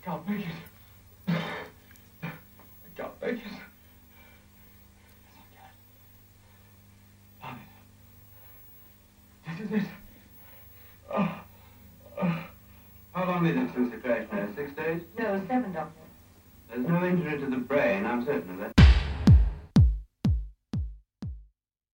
can't make it. I can't make it. Yes, I can. Damn it. This is it. How long is it since the crash now? 6 days? No, 7, Doctor. There's no injury to the brain, I'm certain of that.